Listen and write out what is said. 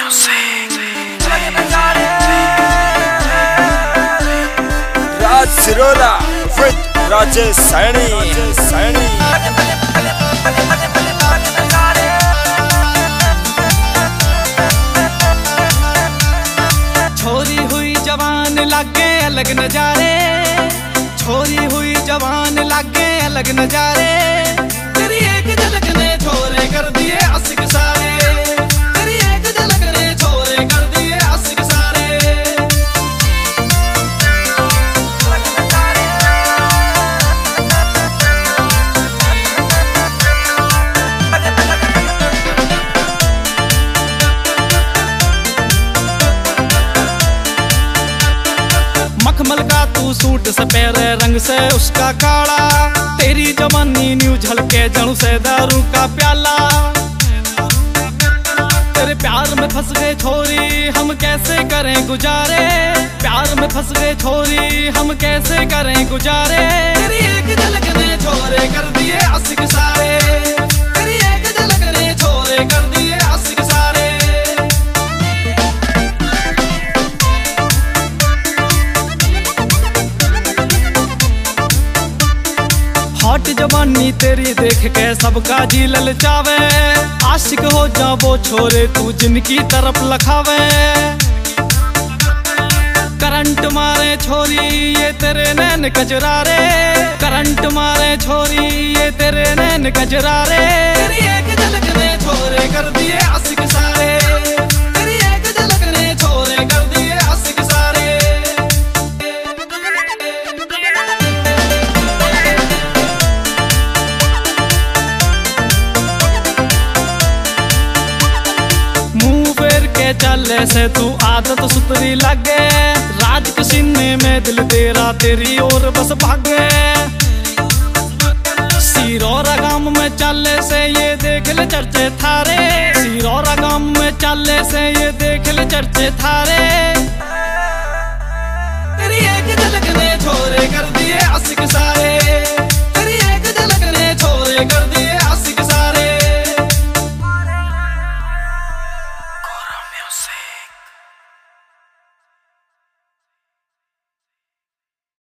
राज Sirora with Rajesh Saini. छोरी हुई जवान लागे अलग नजारे, छोरी हुई जवान लागे अलग नजारे। तेरी एक झलक ने छोरे कर दिए आशिक सारे, तेरी एक झलक ने छोरे कर दिए आशिक सारे। मखमल का तू सूट सपेरे रंग से उसका काला, तेरी जवानी न्यू झलके जणू से दारू का प्याला। तेरे प्यार में फंस गए छोरी हम कैसे करें गुजारे, प्यार में फंस गए छोरी हम कैसे करें गुजारे। तेरी एक झलक ने छोरे कर दिए आशिक सारे, तेरी एक झलक ने छोरे कर दिए आशिक सारे। हॉट जवानी तेरी देख के सबका जी ललचावे, आशिक हो जा वो छोरे तू जिनकी तरफ लखावे। करंट मारे छोरी ये तेरे नैन कजरारे, करंट मारे छोरी ये तेरे नैन कजरारे। तेरी एक झलक ने छोरे कर दिए आशिक सारे, तेरी एक झलक ने छोरे कर दिए आशिक सारे। चले से तू आदत सुतरी लगे, राज के सीने में दिल तेरा तेरी ओर बस भागे। सिरौरा गांव में चले से ये देख ले चर्चे थारे, सिरौरा गांव में चले से ये देख ले चर्चे थारे।